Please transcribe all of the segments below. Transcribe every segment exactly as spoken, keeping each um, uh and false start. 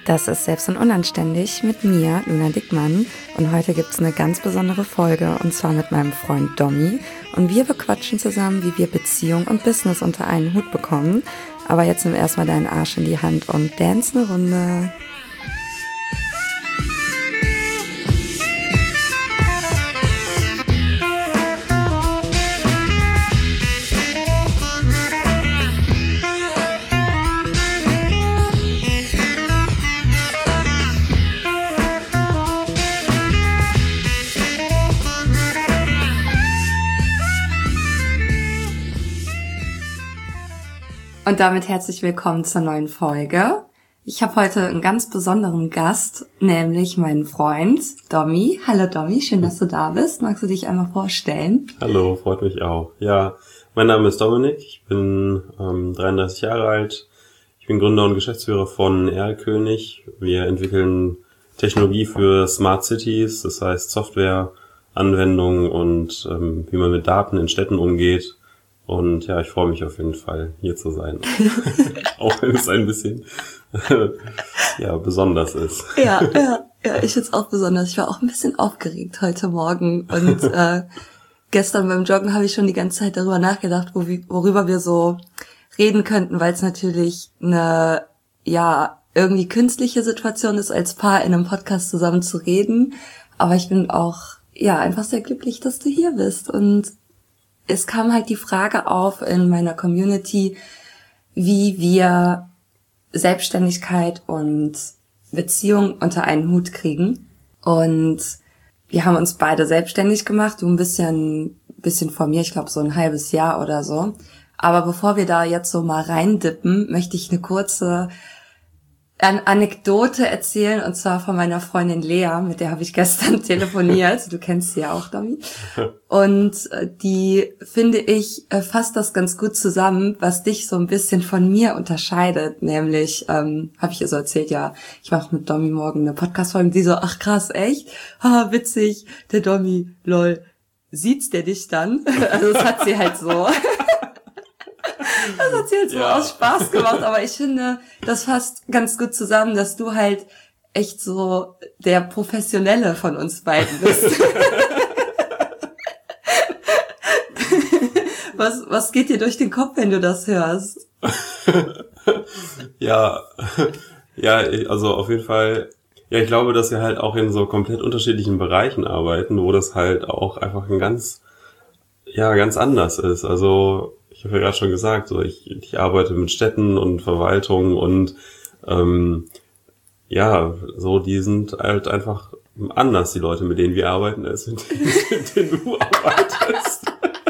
Das ist Selbst und Unanständig mit mir, Luna Dickmann. Und heute gibt's eine ganz besondere Folge, und zwar mit meinem Freund Domi. Und wir bequatschen zusammen, wie wir Beziehung und Business unter einen Hut bekommen. Aber jetzt nimm erstmal deinen Arsch in die Hand und dance eine Runde. Und damit herzlich willkommen zur neuen Folge. Ich habe heute einen ganz besonderen Gast, nämlich meinen Freund Domi. Hallo Domi, schön, dass du da bist. Magst du dich einmal vorstellen? Hallo, freut mich auch. Ja, mein Name ist Dominik, ich bin ähm, dreiunddreißig Jahre alt. Ich bin Gründer und Geschäftsführer von Erlkönig. Wir entwickeln Technologie für Smart Cities, das heißt Software, Anwendungen und ähm, wie man mit Daten in Städten umgeht. Und ja, ich freue mich auf jeden Fall, hier zu sein. Auch wenn es ein bisschen ja besonders ist. Ja, ja, ja, ich find's auch besonders. Ich war auch ein bisschen aufgeregt heute Morgen. Und äh, gestern beim Joggen habe ich schon die ganze Zeit darüber nachgedacht, wo wir, worüber wir so reden könnten, weil es natürlich eine, ja, irgendwie künstliche Situation ist, als Paar in einem Podcast zusammen zu reden. Aber ich bin auch, ja, einfach sehr glücklich, dass du hier bist. Und es kam halt die Frage auf in meiner Community, wie wir Selbstständigkeit und Beziehung unter einen Hut kriegen. Und wir haben uns beide selbstständig gemacht, du ein bisschen, bisschen vor mir, ich glaube so ein halbes Jahr oder so. Aber bevor wir da jetzt so mal reindippen, möchte ich eine kurze Eine Anekdote erzählen, und zwar von meiner Freundin Lea, mit der habe ich gestern telefoniert. Du kennst sie ja auch, Domi. Und die, finde ich, fasst das ganz gut zusammen, was dich so ein bisschen von mir unterscheidet. Nämlich, ähm, habe ich ihr so erzählt, ja, ich mache mit Domi morgen eine Podcast-Folge. Und die so, ach krass, echt? Ha, witzig, der Domi, lol. Sieht's der dich dann? Also das hat sie halt so... Das hat sie jetzt so ja. aus Spaß gemacht, aber ich finde, das fasst ganz gut zusammen, dass du halt echt so der Professionelle von uns beiden bist. was, was geht dir durch den Kopf, wenn du das hörst? ja, ja, also auf jeden Fall, ja, ich glaube, dass wir halt auch in so komplett unterschiedlichen Bereichen arbeiten, wo das halt auch einfach ein ganz, ja, ganz anders ist. Also, ich habe ja gerade schon gesagt, so ich, ich arbeite mit Städten und Verwaltung und ähm, ja, so die sind halt einfach anders, die Leute, mit denen wir arbeiten, als mit denen, mit denen du arbeitest.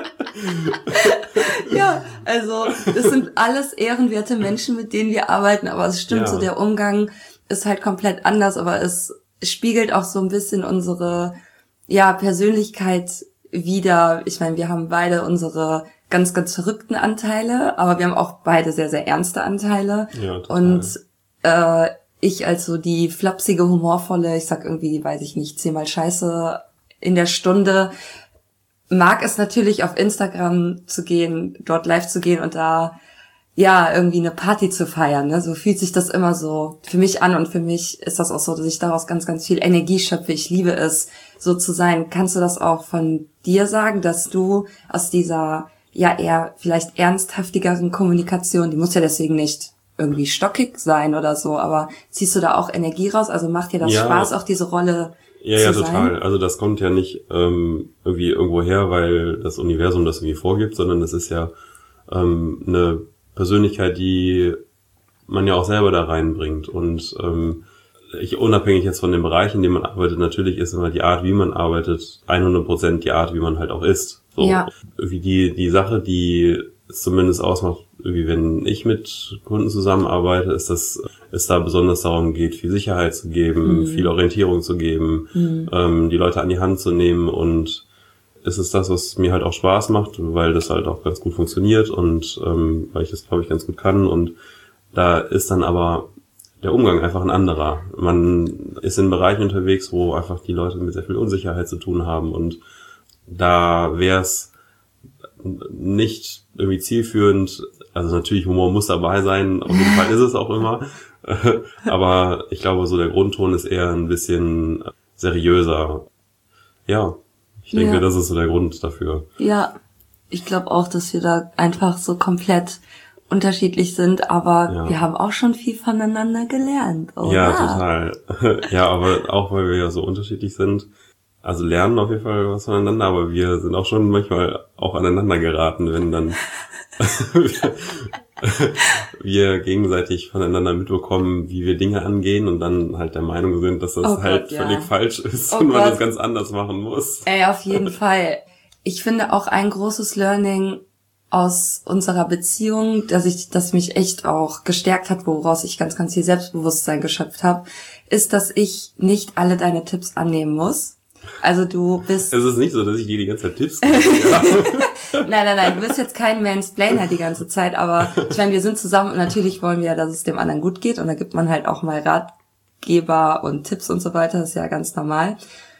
Ja, also das sind alles ehrenwerte Menschen, mit denen wir arbeiten, aber es stimmt, ja. So der Umgang ist halt komplett anders, aber es spiegelt auch so ein bisschen unsere ja Persönlichkeit wider. Ich meine, wir haben beide unsere ganz, ganz verrückten Anteile, aber wir haben auch beide sehr, sehr ernste Anteile. Ja, total. Und äh, ich als so die flapsige, humorvolle, ich sag irgendwie, weiß ich nicht, zehnmal Scheiße in der Stunde, mag es natürlich auf Instagram zu gehen, dort live zu gehen und da ja irgendwie eine Party zu feiern. Ne? So fühlt sich das immer so für mich an, und für mich ist das auch so, dass ich daraus ganz, ganz viel Energie schöpfe. Ich liebe es, so zu sein. Kannst du das auch von dir sagen, dass du aus dieser ja eher vielleicht ernsthaftigeren Kommunikation, die muss ja deswegen nicht irgendwie stockig sein oder so, aber ziehst du da auch Energie raus? Also macht dir das ja. Spaß, auch diese Rolle ja, zu ja, sein? Ja, total. Also das kommt ja nicht ähm, irgendwie irgendwo her, weil das Universum das irgendwie vorgibt, sondern das ist ja ähm, eine Persönlichkeit, die man ja auch selber da reinbringt. Und ähm, ich, unabhängig jetzt von dem Bereich, in dem man arbeitet, natürlich ist immer die Art, wie man arbeitet, hundert Prozent die Art, wie man halt auch ist. So, ja. Irgendwie die, die Sache, die es zumindest ausmacht, irgendwie wenn ich mit Kunden zusammenarbeite, ist, dass es da besonders darum geht, viel Sicherheit zu geben, mhm. viel Orientierung zu geben, mhm. ähm, die Leute an die Hand zu nehmen, und es ist das, was mir halt auch Spaß macht, weil das halt auch ganz gut funktioniert und ähm, weil ich das, glaube ich, ganz gut kann. Und da ist dann aber der Umgang einfach ein anderer. Man ist in Bereichen unterwegs, wo einfach die Leute mit sehr viel Unsicherheit zu tun haben, und da wäre es nicht irgendwie zielführend. Also natürlich, Humor muss dabei sein, auf jeden Fall ist es auch immer. Aber ich glaube, so der Grundton ist eher ein bisschen seriöser. Ja, ich denke, ja. Das ist so der Grund dafür. Ja, ich glaube auch, dass wir da einfach so komplett unterschiedlich sind, aber ja. wir haben auch schon viel voneinander gelernt, oder? Ja, total. Ja, aber auch, weil wir ja so unterschiedlich sind. Also lernen auf jeden Fall was voneinander, aber wir sind auch schon manchmal auch aneinander geraten, wenn dann wir gegenseitig voneinander mitbekommen, wie wir Dinge angehen und dann halt der Meinung sind, dass das oh halt Gott, ja. völlig falsch ist oh und man Gott. das ganz anders machen muss. Ey, auf jeden Fall. Ich finde auch ein großes Learning aus unserer Beziehung, dass ich, dass mich echt auch gestärkt hat, woraus ich ganz, ganz viel Selbstbewusstsein geschöpft habe, ist, dass ich nicht alle deine Tipps annehmen muss. Also du bist... Es ist nicht so, dass ich dir die ganze Zeit Tipps gebe. Nein, nein, nein, du bist jetzt kein Mansplainer die ganze Zeit, aber ich meine, wir sind zusammen und natürlich wollen wir ja, dass es dem anderen gut geht und da gibt man halt auch mal Ratgeber und Tipps und so weiter, das ist ja ganz normal.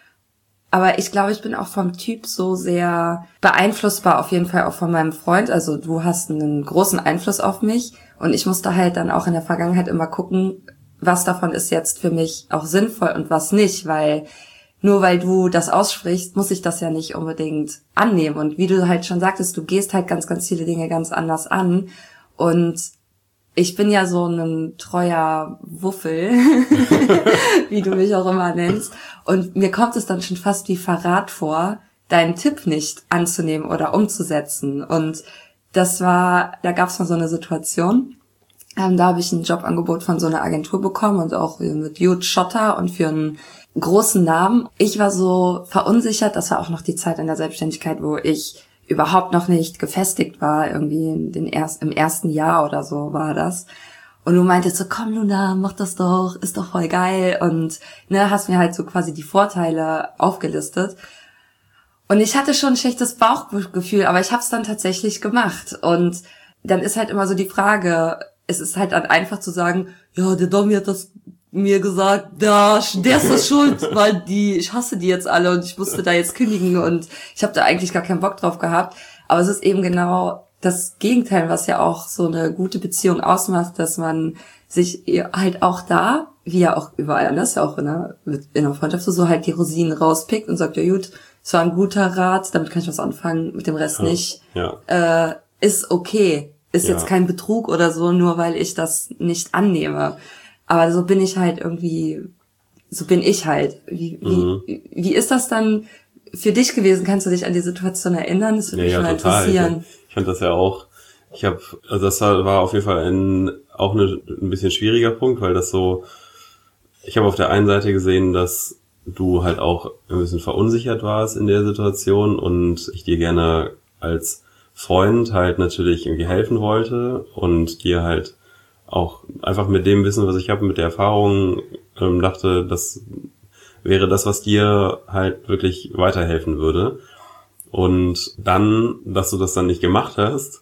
Aber ich glaube, ich bin auch vom Typ so sehr beeinflussbar, auf jeden Fall auch von meinem Freund. Also du hast einen großen Einfluss auf mich und ich musste halt dann auch in der Vergangenheit immer gucken, was davon ist jetzt für mich auch sinnvoll und was nicht, weil nur weil du das aussprichst, muss ich das ja nicht unbedingt annehmen. Und wie du halt schon sagtest, du gehst halt ganz, ganz viele Dinge ganz anders an und ich bin ja so ein treuer Wuffel, wie du mich auch immer nennst. Und mir kommt es dann schon fast wie Verrat vor, deinen Tipp nicht anzunehmen oder umzusetzen. Und das war, da gab es mal so eine Situation, ähm, da habe ich ein Jobangebot von so einer Agentur bekommen und auch mit Jude Schotter und für einen großen Namen. Ich war so verunsichert, das war auch noch die Zeit in der Selbstständigkeit, wo ich überhaupt noch nicht gefestigt war, irgendwie in den erst, im ersten Jahr oder so war das. Und du meintest so, komm Luna, mach das doch, ist doch voll geil und ne, hast mir halt so quasi die Vorteile aufgelistet. Und ich hatte schon ein schlechtes Bauchgefühl, aber ich habe es dann tatsächlich gemacht. Und dann ist halt immer so die Frage, es ist halt dann einfach zu sagen, ja, der Domi hat das mir gesagt, ja, der ist das schuld, weil die, ich hasse die jetzt alle und ich musste da jetzt kündigen und ich habe da eigentlich gar keinen Bock drauf gehabt. Aber es ist eben genau das Gegenteil, was ja auch so eine gute Beziehung ausmacht, dass man sich halt auch da, wie ja auch überall anders, ja auch in einer, in einer Freundschaft so halt die Rosinen rauspickt und sagt, ja gut, es war ein guter Rat, damit kann ich was anfangen, mit dem Rest ja, nicht. Ja. Äh, ist okay, ist ja. jetzt kein Betrug oder so, nur weil ich das nicht annehme. Aber so bin ich halt irgendwie, so bin ich halt. Wie, mhm. wie, wie ist das dann für dich gewesen? Kannst du dich an die Situation erinnern? Das würde ja, mich ja, mal total. interessieren. Ich, ich fand das ja auch, ich habe, also das war auf jeden Fall ein, auch eine, ein bisschen schwieriger Punkt, weil das so, ich habe auf der einen Seite gesehen, dass du halt auch ein bisschen verunsichert warst in der Situation und ich dir gerne als Freund halt natürlich irgendwie helfen wollte und dir halt auch einfach mit dem Wissen, was ich habe, mit der Erfahrung, ähm, dachte, das wäre das, was dir halt wirklich weiterhelfen würde. Und dann, dass du das dann nicht gemacht hast,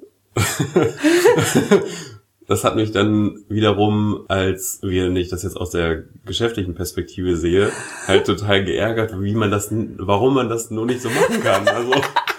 das hat mich dann wiederum, als wenn ich das jetzt aus der geschäftlichen Perspektive sehe, halt total geärgert, wie man das, warum man das nur nicht so machen kann. Also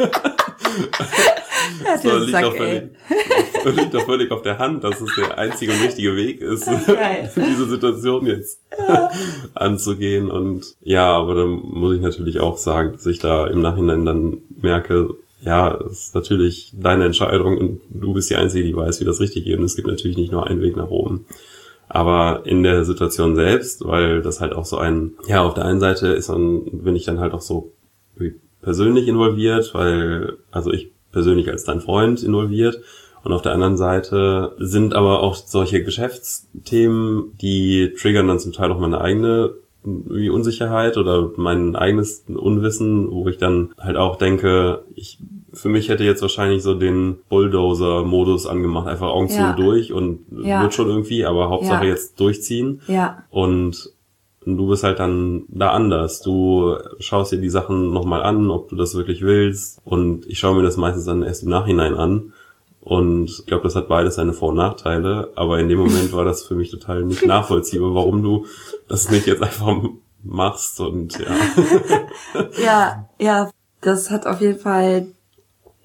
das so, liegt, doch völlig, liegt doch völlig auf der Hand, dass es der einzige und richtige Weg ist, diese Situation jetzt ja. anzugehen. Und ja, aber dann muss ich natürlich auch sagen, dass ich da im Nachhinein dann merke, ja, es ist natürlich deine Entscheidung und du bist die Einzige, die weiß, wie das richtig geht. Und es gibt natürlich nicht nur einen Weg nach oben. Aber in der Situation selbst, weil das halt auch so ein, ja, auf der einen Seite ist dann, bin ich dann halt auch so persönlich involviert, weil, also ich persönlich als dein Freund involviert. Und auf der anderen Seite sind aber auch solche Geschäftsthemen, die triggern dann zum Teil auch meine eigene wie Unsicherheit oder mein eigenes Unwissen, wo ich dann halt auch denke, ich für mich hätte jetzt wahrscheinlich so den Bulldozer-Modus angemacht, einfach Augen zu und durch und ja. wird schon irgendwie, aber Hauptsache ja. jetzt durchziehen. Ja. Und du bist halt dann da anders. Du schaust dir die Sachen nochmal an, ob du das wirklich willst. Und ich schaue mir das meistens dann erst im Nachhinein an. Und ich glaube, das hat beides seine Vor- und Nachteile. Aber in dem Moment war das für mich total nicht nachvollziehbar, warum du das nicht jetzt einfach machst. Und ja. ja, ja, das hat auf jeden Fall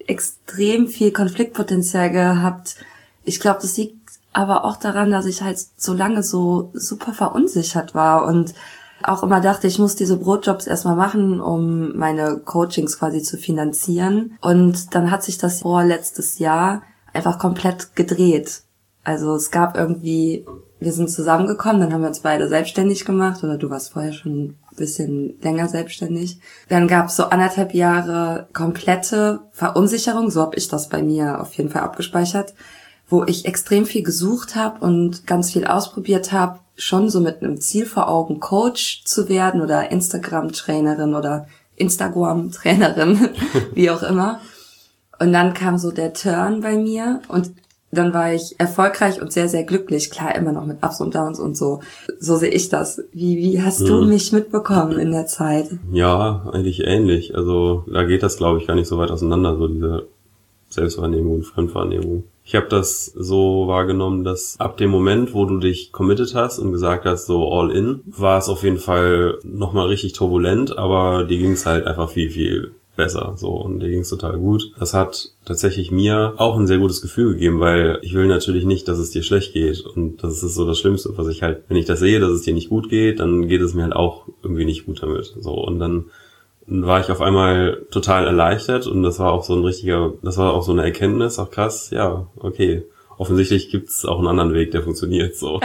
extrem viel Konfliktpotenzial gehabt. Ich glaube, das liegt aber auch daran, dass ich halt so lange so super verunsichert war und auch immer dachte, ich muss diese Brotjobs erstmal machen, um meine Coachings quasi zu finanzieren. Und dann hat sich das vor letztes Jahr einfach komplett gedreht. Also es gab irgendwie, wir sind zusammengekommen, dann haben wir uns beide selbstständig gemacht, oder du warst vorher schon ein bisschen länger selbstständig. Dann gab es so anderthalb Jahre komplette Verunsicherung, so habe ich das bei mir auf jeden Fall abgespeichert, wo ich extrem viel gesucht habe und ganz viel ausprobiert habe, schon so mit einem Ziel vor Augen, Coach zu werden oder Instagram-Trainerin oder Instagram-Trainerin, wie auch immer. Und dann kam so der Turn bei mir und dann war ich erfolgreich und sehr, sehr glücklich. Klar, immer noch mit Ups und Downs und so. So sehe ich das. Wie, wie hast hm. du mich mitbekommen in der Zeit? Ja, eigentlich ähnlich. Also da geht das, glaube ich, gar nicht so weit auseinander, so diese Selbstwahrnehmung und Fremdwahrnehmung. Ich habe das so wahrgenommen, dass ab dem Moment, wo du dich committed hast und gesagt hast, so all in, war es auf jeden Fall nochmal richtig turbulent, aber dir ging es halt einfach viel, viel besser, so, und dir ging es total gut. Das hat tatsächlich mir auch ein sehr gutes Gefühl gegeben, weil ich will natürlich nicht, dass es dir schlecht geht, und das ist so das Schlimmste, was ich halt, wenn ich das sehe, dass es dir nicht gut geht, dann geht es mir halt auch irgendwie nicht gut damit, so, und dann war ich auf einmal total erleichtert, und das war auch so ein richtiger, das war auch so eine Erkenntnis, auch krass, ja, okay, offensichtlich gibt's auch einen anderen Weg, der funktioniert, so.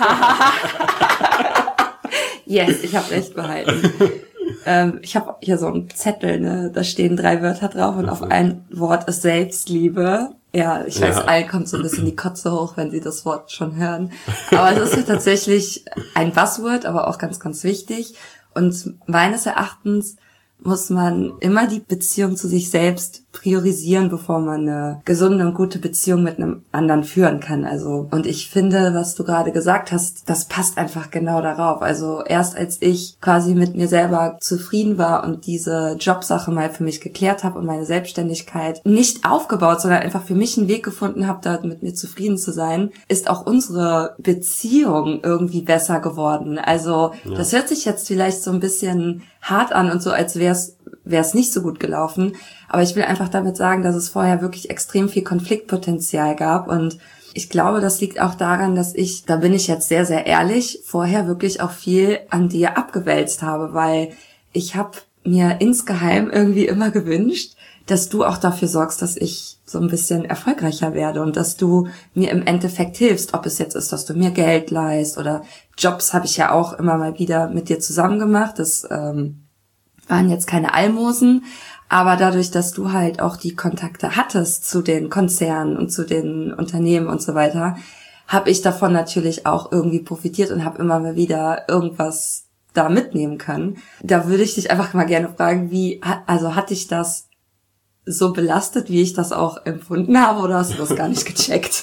Yes, ich habe recht behalten. ähm, ich habe hier so einen Zettel, ne, da stehen drei Wörter drauf und auf ein Wort ist Selbstliebe. Ja, ich weiß, ja. Allen kommt so ein bisschen die Kotze hoch, wenn sie das Wort schon hören. Aber es ist ja tatsächlich ein Buzzword, aber auch ganz, ganz wichtig. Und meines Erachtens muss man immer die Beziehung zu sich selbst priorisieren, bevor man eine gesunde und gute Beziehung mit einem anderen führen kann. Also, und ich finde, was du gerade gesagt hast, das passt einfach genau darauf. Also erst als ich quasi mit mir selber zufrieden war und diese Jobsache mal für mich geklärt habe und meine Selbstständigkeit nicht aufgebaut, sondern einfach für mich einen Weg gefunden habe, da mit mir zufrieden zu sein, ist auch unsere Beziehung irgendwie besser geworden. Also ja. Das hört sich jetzt vielleicht so ein bisschen hart an und so, als wäre es wäre es nicht so gut gelaufen. Aber ich will einfach damit sagen, dass es vorher wirklich extrem viel Konfliktpotenzial gab. Und ich glaube, das liegt auch daran, dass ich, da bin ich jetzt sehr, sehr ehrlich, vorher wirklich auch viel an dir abgewälzt habe, weil ich habe mir insgeheim irgendwie immer gewünscht, dass du auch dafür sorgst, dass ich so ein bisschen erfolgreicher werde und dass du mir im Endeffekt hilfst, ob es jetzt ist, dass du mir Geld leihst oder Jobs habe ich ja auch immer mal wieder mit dir zusammen gemacht. Das ähm, waren jetzt keine Almosen, aber dadurch, dass du halt auch die Kontakte hattest zu den Konzernen und zu den Unternehmen und so weiter, habe ich davon natürlich auch irgendwie profitiert und habe immer mal wieder irgendwas da mitnehmen können. Da würde ich dich einfach mal gerne fragen, wie, also hat dich das so belastet, wie ich das auch empfunden habe, oder hast du das gar nicht gecheckt?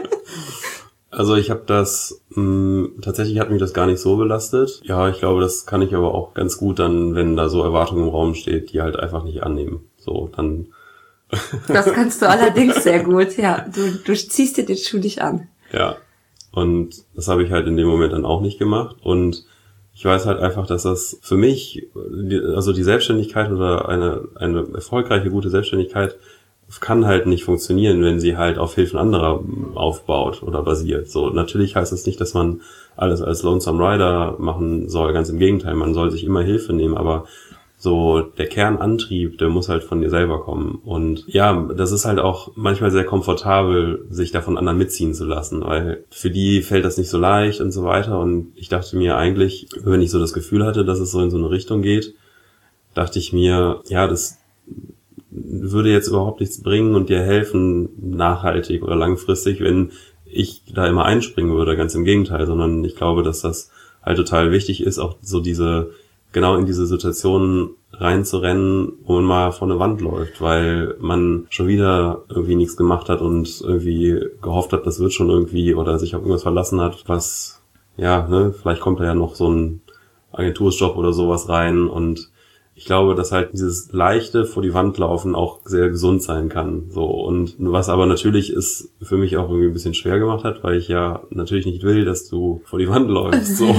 Also ich habe das, mh, tatsächlich hat mich das gar nicht so belastet. Ja, ich glaube, das kann ich aber auch ganz gut dann, wenn da so Erwartungen im Raum steht, die halt einfach nicht annehmen. So, dann. Das kannst du allerdings sehr gut, ja. Du, du ziehst dir den Schuh nicht an. Ja, und das habe ich halt in dem Moment dann auch nicht gemacht. Und ich weiß halt einfach, dass das für mich, also die Selbstständigkeit oder eine eine erfolgreiche, gute Selbstständigkeit kann halt nicht funktionieren, wenn sie halt auf Hilfen anderer aufbaut oder basiert. So, natürlich heißt das nicht, dass man alles als Lonesome Rider machen soll. Ganz im Gegenteil, man soll sich immer Hilfe nehmen, aber so der Kernantrieb, der muss halt von dir selber kommen. Und ja, das ist halt auch manchmal sehr komfortabel, sich da von anderen mitziehen zu lassen, weil für die fällt das nicht so leicht und so weiter. Und ich dachte mir eigentlich, wenn ich so das Gefühl hatte, dass es so in so eine Richtung geht, dachte ich mir, ja, das würde jetzt überhaupt nichts bringen und dir helfen, nachhaltig oder langfristig, wenn ich da immer einspringen würde, ganz im Gegenteil, sondern ich glaube, dass das halt total wichtig ist, auch so diese, genau in diese Situationen reinzurennen, wo man mal vor eine Wand läuft, weil man schon wieder irgendwie nichts gemacht hat und irgendwie gehofft hat, das wird schon irgendwie, oder sich auf irgendwas verlassen hat, was, ja, ne, vielleicht kommt da ja noch so ein Agentursjob oder sowas rein, und ich glaube, dass halt dieses leichte vor die Wand laufen auch sehr gesund sein kann. So, und was aber natürlich ist für mich auch irgendwie ein bisschen schwer gemacht hat, weil ich ja natürlich nicht will, dass du vor die Wand läufst. So.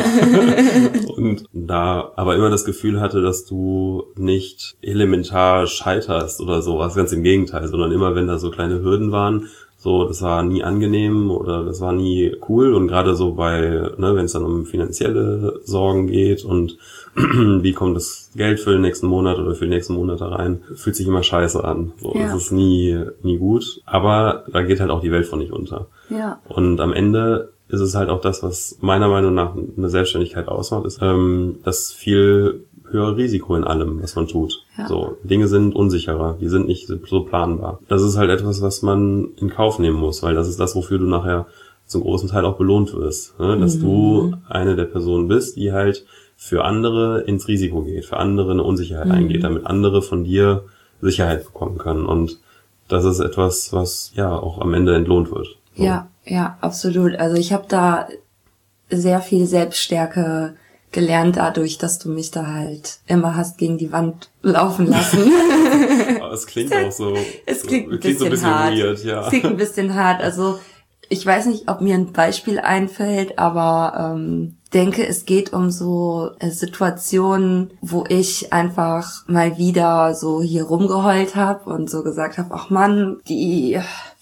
Und da aber immer das Gefühl hatte, dass du nicht elementar scheiterst oder sowas, ganz im Gegenteil, sondern immer, wenn da so kleine Hürden waren, so, das war nie angenehm oder das war nie cool, und gerade so bei, ne, wenn es dann um finanzielle Sorgen geht und wie kommt das Geld für den nächsten Monat oder für die nächsten Monate rein, fühlt sich immer scheiße an. So, ja. Das ist nie, nie gut, aber da geht halt auch die Welt von nicht unter. Ja. Und am Ende ist es halt auch das, was meiner Meinung nach eine Selbstständigkeit ausmacht, ist ähm, das viel höhere Risiko in allem, was man tut. Ja. So, Dinge sind unsicherer, die sind nicht so planbar. Das ist halt etwas, was man in Kauf nehmen muss, weil das ist das, wofür du nachher zum großen Teil auch belohnt wirst. Ne? Dass mhm. du eine der Personen bist, die halt für andere ins Risiko geht, für andere eine Unsicherheit mhm. eingeht, damit andere von dir Sicherheit bekommen können. Und das ist etwas, was ja auch am Ende entlohnt wird. So. Ja, ja, absolut. Also ich habe da sehr viel Selbststärke gelernt dadurch, dass du mich da halt immer hast gegen die Wand laufen lassen. Aber es klingt auch so, es klingt, so, ein, bisschen so ein bisschen hart. Weird, ja. Es klingt ein bisschen hart. Also ich weiß nicht, ob mir ein Beispiel einfällt, aber ähm, denke, es geht um so äh, Situationen, wo ich einfach mal wieder so hier rumgeheult habe und so gesagt habe, ach Mann, die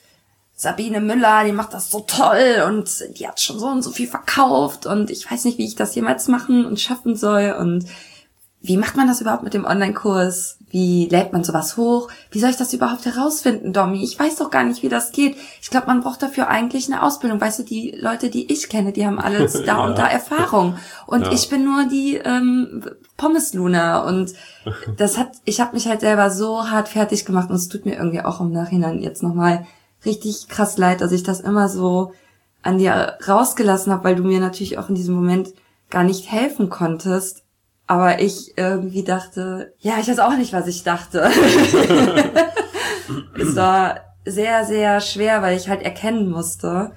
Sabine Müller, die macht das so toll und die hat schon so und so viel verkauft und ich weiß nicht, wie ich das jemals machen und schaffen soll und wie macht man das überhaupt mit dem Online-Kurs? Wie lädt man sowas hoch? Wie soll ich das überhaupt herausfinden, Domi? Ich weiß doch gar nicht, wie das geht. Ich glaube, man braucht dafür eigentlich eine Ausbildung. Weißt du, die Leute, die ich kenne, die haben alles da ja. und da Erfahrung. Und ja. ich bin nur die ähm, Pommes-Luna. Und das hat, ich habe mich halt selber so hart fertig gemacht. Und es tut mir irgendwie auch im Nachhinein jetzt nochmal richtig krass leid, dass ich das immer so an dir rausgelassen habe, weil du mir natürlich auch in diesem Moment gar nicht helfen konntest. Aber ich irgendwie dachte, ja, ich weiß auch nicht, was ich dachte. Es war sehr, sehr schwer, weil ich halt erkennen musste,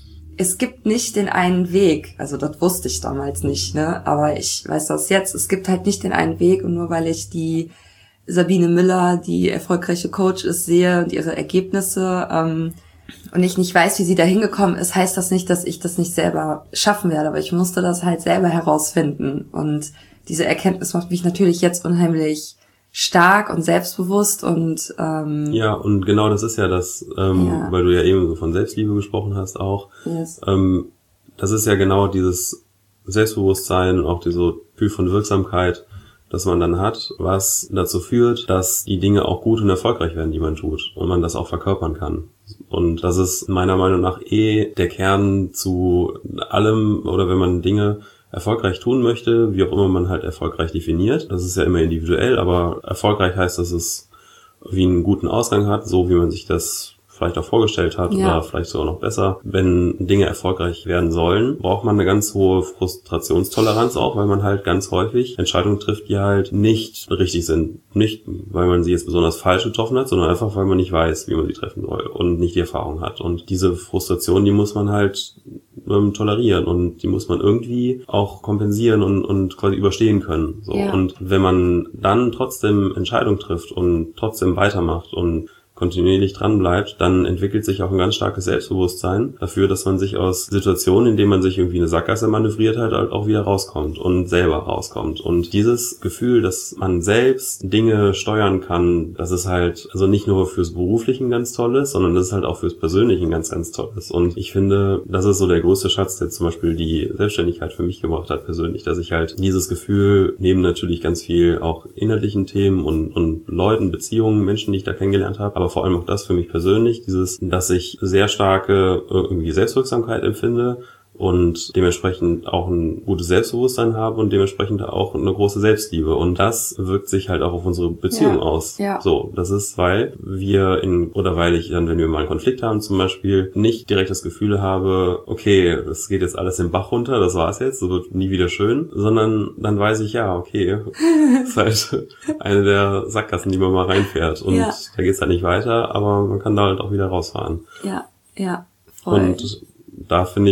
es gibt nicht den einen Weg. Also das wusste ich damals nicht, ne? Aber ich weiß das jetzt. Es gibt halt nicht den einen Weg. Und nur weil ich die Sabine Müller, die erfolgreiche Coach ist, sehe und ihre Ergebnisse ähm, und ich nicht weiß, wie sie da hingekommen ist, heißt das nicht, dass ich das nicht selber schaffen werde. Aber ich musste das halt selber herausfinden. Und diese Erkenntnis macht mich natürlich jetzt unheimlich stark und selbstbewusst und ähm, ja, und genau das ist ja das, ähm, ja. weil du ja eben so von Selbstliebe gesprochen hast auch. Yes. Ähm, das ist ja genau dieses Selbstbewusstsein und auch dieses Gefühl von Wirksamkeit, das man dann hat, was dazu führt, dass die Dinge auch gut und erfolgreich werden, die man tut und man das auch verkörpern kann. Und das ist meiner Meinung nach eh der Kern zu allem, oder wenn man Dinge erfolgreich tun möchte, wie auch immer man halt erfolgreich definiert. Das ist ja immer individuell, aber erfolgreich heißt, dass es wie einen guten Ausgang hat, so wie man sich das vielleicht auch vorgestellt hat, ja. oder vielleicht sogar noch besser. Wenn Dinge erfolgreich werden sollen, braucht man eine ganz hohe Frustrationstoleranz auch, weil man halt ganz häufig Entscheidungen trifft, die halt nicht richtig sind. Nicht, weil man sie jetzt besonders falsch getroffen hat, sondern einfach, weil man nicht weiß, wie man sie treffen soll und nicht die Erfahrung hat. Und diese Frustration, die muss man halt ähm, tolerieren und die muss man irgendwie auch kompensieren und, und quasi überstehen können. So. Ja. Und wenn man dann trotzdem Entscheidungen trifft und trotzdem weitermacht und kontinuierlich dran bleibt, dann entwickelt sich auch ein ganz starkes Selbstbewusstsein dafür, dass man sich aus Situationen, in denen man sich irgendwie eine Sackgasse manövriert hat, halt auch wieder rauskommt und selber rauskommt. Und dieses Gefühl, dass man selbst Dinge steuern kann, das ist halt also nicht nur fürs Berufliche ganz Tolles, sondern das ist halt auch fürs Persönliche ganz, ganz Tolles. Und ich finde, das ist so der größte Schatz, der zum Beispiel die Selbstständigkeit für mich gebracht hat persönlich, dass ich halt dieses Gefühl, neben natürlich ganz viel auch inhaltlichen Themen und, und Leuten, Beziehungen, Menschen, die ich da kennengelernt habe, aber vor allem auch das für mich persönlich, dieses, dass ich sehr starke irgendwie Selbstwirksamkeit empfinde und dementsprechend auch ein gutes Selbstbewusstsein habe und dementsprechend auch eine große Selbstliebe. Und das wirkt sich halt auch auf unsere Beziehung ja, aus. Ja. So, das ist, weil wir in, oder weil ich dann, wenn wir mal einen Konflikt haben zum Beispiel, nicht direkt das Gefühl habe, okay, das geht jetzt alles den Bach runter, das war's jetzt, so wird nie wieder schön, sondern dann weiß ich, ja, okay, das ist halt eine der Sackgassen, die man mal reinfährt und ja. da geht's halt nicht weiter, aber man kann da halt auch wieder rausfahren. Ja, ja, voll. Und da finde ich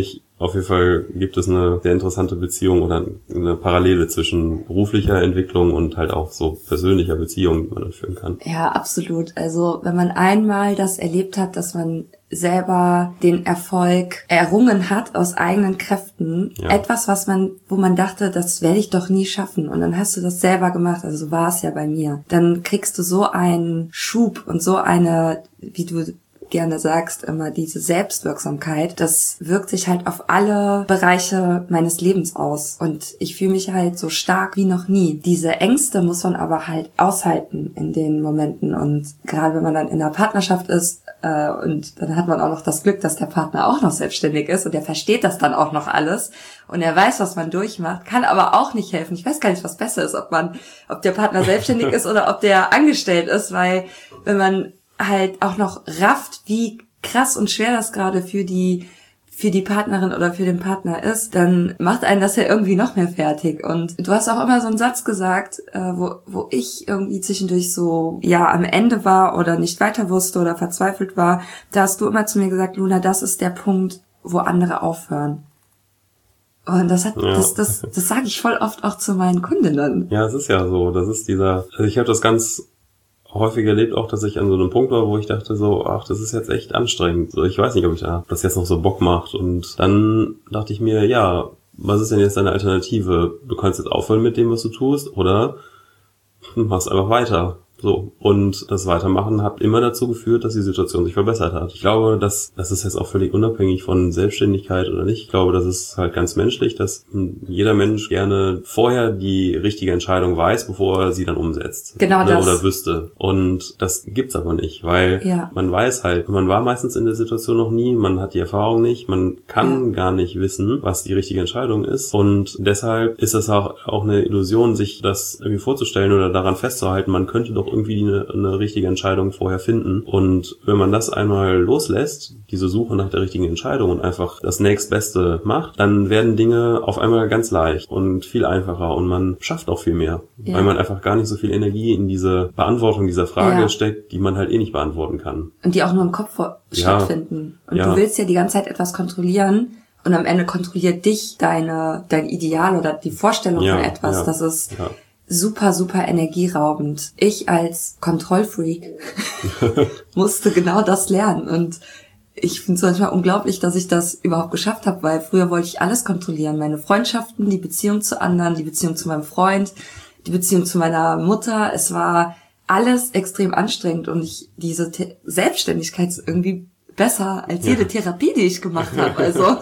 auf jeden Fall gibt es eine sehr interessante Beziehung oder eine Parallele zwischen beruflicher Entwicklung und halt auch so persönlicher Beziehung, die man dann führen kann. Ja, absolut. Also wenn man einmal das erlebt hat, dass man selber den Erfolg errungen hat aus eigenen Kräften, ja. etwas, was man, wo man dachte, das werde ich doch nie schaffen, und dann hast du das selber gemacht, also so war es ja bei mir, dann kriegst du so einen Schub und so eine, wie du gerne sagst, immer diese Selbstwirksamkeit, das wirkt sich halt auf alle Bereiche meines Lebens aus, und ich fühle mich halt so stark wie noch nie. Diese Ängste muss man aber halt aushalten in den Momenten, und gerade wenn man dann in einer Partnerschaft ist, äh, und dann hat man auch noch das Glück, dass der Partner auch noch selbstständig ist und der versteht das dann auch noch alles und er weiß, was man durchmacht, kann aber auch nicht helfen. Ich weiß gar nicht, was besser ist, ob man, ob der Partner selbstständig ist oder ob der angestellt ist, weil wenn man halt auch noch rafft, wie krass und schwer das gerade für die für die Partnerin oder für den Partner ist, dann macht einen das ja irgendwie noch mehr fertig. Und du hast auch immer so einen Satz gesagt, äh, wo wo ich irgendwie zwischendurch so ja am Ende war oder nicht weiter wusste oder verzweifelt war. Da hast du immer zu mir gesagt, Luna, das ist der Punkt, wo andere aufhören. Und das hat, ja. das, das, das sage ich voll oft auch zu meinen Kundinnen. Ja, es ist ja so. Das ist dieser. Also ich habe das ganz häufig erlebt auch, dass ich an so einem Punkt war, wo ich dachte so, ach, das ist jetzt echt anstrengend. So, ich weiß nicht, ob ich da, ob das jetzt noch so Bock macht. Und dann dachte ich mir, ja, was ist denn jetzt deine Alternative? Du kannst jetzt aufhören mit dem, was du tust, oder machst einfach weiter. So. Und das Weitermachen hat immer dazu geführt, dass die Situation sich verbessert hat. Ich glaube, dass, das ist jetzt auch völlig unabhängig von Selbstständigkeit oder nicht. Ich glaube, das ist halt ganz menschlich, dass jeder Mensch gerne vorher die richtige Entscheidung weiß, bevor er sie dann umsetzt. Genau ne, das. Oder wüsste. Und das gibt's aber nicht, weil ja. man weiß halt, man war meistens in der Situation noch nie, man hat die Erfahrung nicht, man kann ja. gar nicht wissen, was die richtige Entscheidung ist. Und deshalb ist es auch, auch eine Illusion, sich das irgendwie vorzustellen oder daran festzuhalten, man könnte doch irgendwie eine, eine richtige Entscheidung vorher finden. Und wenn man das einmal loslässt, diese Suche nach der richtigen Entscheidung, und einfach das nächstbeste macht, dann werden Dinge auf einmal ganz leicht und viel einfacher und man schafft auch viel mehr, ja. weil man einfach gar nicht so viel Energie in diese Beantwortung dieser Frage ja. steckt, die man halt eh nicht beantworten kann. Und die auch nur im Kopf vor- ja. stattfinden. Und ja. du willst ja die ganze Zeit etwas kontrollieren, und am Ende kontrolliert dich deine dein Ideal oder die Vorstellung ja. von etwas. Ja. Das ist ja. super, super energieraubend. Ich als Kontrollfreak musste genau das lernen, und ich finde es manchmal unglaublich, dass ich das überhaupt geschafft habe, weil früher wollte ich alles kontrollieren. Meine Freundschaften, die Beziehung zu anderen, die Beziehung zu meinem Freund, die Beziehung zu meiner Mutter. Es war alles extrem anstrengend, und ich diese The- Selbstständigkeit ist irgendwie besser als jede ja. Therapie, die ich gemacht habe. Also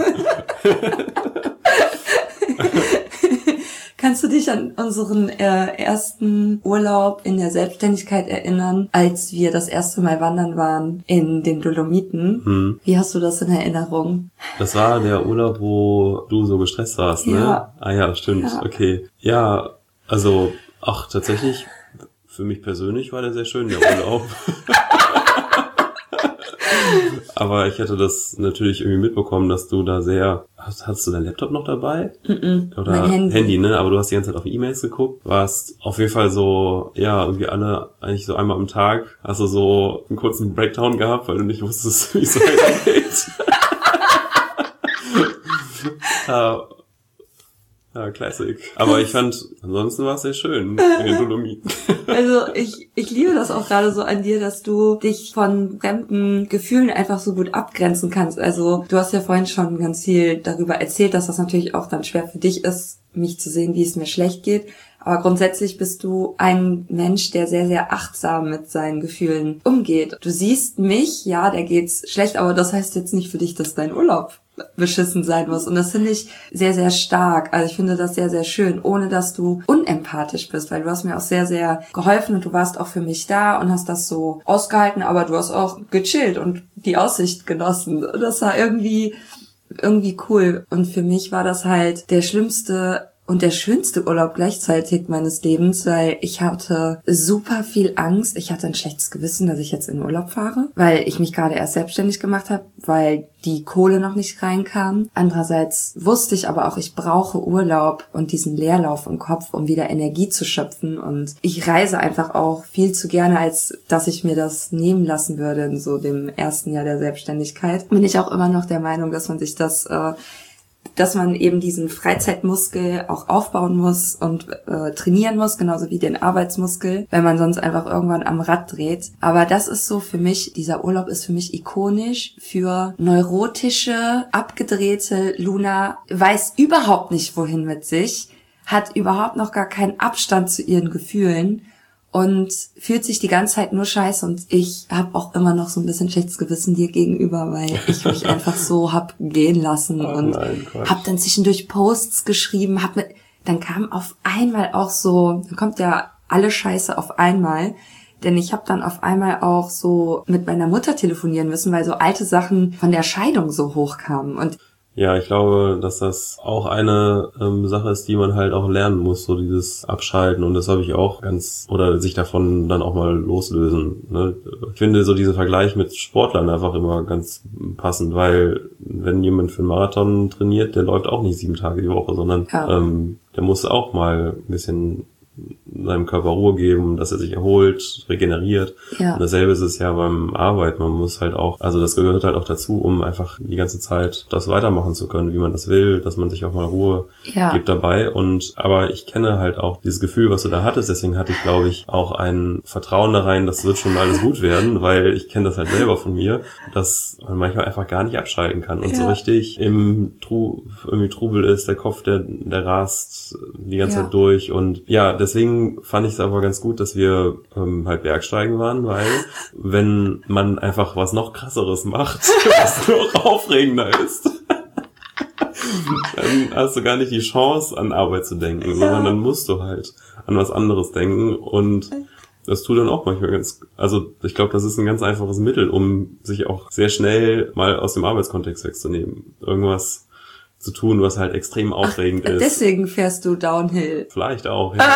kannst du dich an unseren äh, ersten Urlaub in der Selbstständigkeit erinnern, als wir das erste Mal wandern waren in den Dolomiten? Hm. Wie hast du das in Erinnerung? Das war der Urlaub, wo du so gestresst warst, ne? Ja. Ah ja, stimmt, ja. okay. Ja, also, ach, tatsächlich, für mich persönlich war der sehr schön, der Urlaub. Aber ich hatte das natürlich irgendwie mitbekommen, dass du da sehr... Hast, hattest du deinen Laptop noch dabei? Mm-mm, Oder mein Handy. Handy, ne? Aber du hast die ganze Zeit auf E-Mails geguckt. Warst auf jeden Fall so, ja, irgendwie alle, eigentlich so einmal am Tag, hast du so einen kurzen Breakdown gehabt, weil du nicht wusstest, wie es weitergeht. ja, ja, Classic. Aber ich fand, ansonsten war es sehr schön in den Dolomiten. Also ich ich liebe das auch gerade so an dir, dass du dich von fremden Gefühlen einfach so gut abgrenzen kannst. Also du hast ja vorhin schon ganz viel darüber erzählt, dass das natürlich auch dann schwer für dich ist, mich zu sehen, wie es mir schlecht geht. Aber grundsätzlich bist du ein Mensch, der sehr, sehr achtsam mit seinen Gefühlen umgeht. Du siehst mich, ja, der geht's schlecht, aber das heißt jetzt nicht für dich, dass dein Urlaub beschissen sein muss. Und das finde ich sehr, sehr stark. Also ich finde das sehr, sehr schön, ohne dass du unempathisch bist, weil du hast mir auch sehr, sehr geholfen und du warst auch für mich da und hast das so ausgehalten, aber du hast auch gechillt und die Aussicht genossen. Das war irgendwie, irgendwie cool. Und für mich war das halt der schlimmste und der schönste Urlaub gleichzeitig meines Lebens, weil ich hatte super viel Angst. Ich hatte ein schlechtes Gewissen, dass ich jetzt in Urlaub fahre, weil ich mich gerade erst selbstständig gemacht habe, weil die Kohle noch nicht reinkam. Andererseits wusste ich aber auch, ich brauche Urlaub und diesen Leerlauf im Kopf, um wieder Energie zu schöpfen. Und ich reise einfach auch viel zu gerne, als dass ich mir das nehmen lassen würde in so dem ersten Jahr der Selbstständigkeit. Bin ich auch immer noch der Meinung, dass man sich das äh, dass man eben diesen Freizeitmuskel auch aufbauen muss und äh, trainieren muss, genauso wie den Arbeitsmuskel, wenn man sonst einfach irgendwann am Rad dreht. Aber das ist so für mich, dieser Urlaub ist für mich ikonisch für neurotische, abgedrehte Luna, weiß überhaupt nicht, wohin mit sich, hat überhaupt noch gar keinen Abstand zu ihren Gefühlen und fühlt sich die ganze Zeit nur scheiße. Und ich habe auch immer noch so ein bisschen schlechtes Gewissen dir gegenüber, weil ich mich einfach so hab gehen lassen oh und nein, hab dann zwischendurch Posts geschrieben, hab mit, dann kam auf einmal auch so, dann kommt ja alle Scheiße auf einmal, denn ich habe dann auf einmal auch so mit meiner Mutter telefonieren müssen, weil so alte Sachen von der Scheidung so hochkamen. Und ja, ich glaube, dass das auch eine ähm, Sache ist, die man halt auch lernen muss, so dieses Abschalten. Und das habe ich auch ganz, oder sich davon dann auch mal loslösen. Ne? Ich finde so dieser Vergleich mit Sportlern einfach immer ganz passend, weil wenn jemand für einen Marathon trainiert, der läuft auch nicht sieben Tage die Woche, sondern ja. ähm, der muss auch mal ein bisschen seinem Körper Ruhe geben, dass er sich erholt, regeneriert. Ja. Und dasselbe ist es ja beim Arbeiten. Man muss halt auch, also das gehört halt auch dazu, um einfach die ganze Zeit das weitermachen zu können, wie man das will, dass man sich auch mal Ruhe ja. gibt dabei. Und aber ich kenne halt auch dieses Gefühl, was du da hattest. Deswegen hatte ich, glaube ich, auch ein Vertrauen da rein, das wird schon alles gut werden, weil ich kenne das halt selber von mir, dass man manchmal einfach gar nicht abschalten kann und ja. so richtig im Tru irgendwie Trubel ist, der Kopf, der der rast die ganze ja. Zeit durch. Und ja, deswegen fand ich es aber ganz gut, dass wir ähm, halt Bergsteigen waren, weil wenn man einfach was noch krasseres macht, was noch aufregender ist, dann hast du gar nicht die Chance, an Arbeit zu denken, ja. sondern dann musst du halt an was anderes denken. Und das tut dann auch manchmal ganz, also ich glaube, das ist ein ganz einfaches Mittel, um sich auch sehr schnell mal aus dem Arbeitskontext wegzunehmen. Irgendwas zu tun, was halt extrem aufregend Ach, ist. Deswegen fährst du Downhill. Vielleicht auch, ja.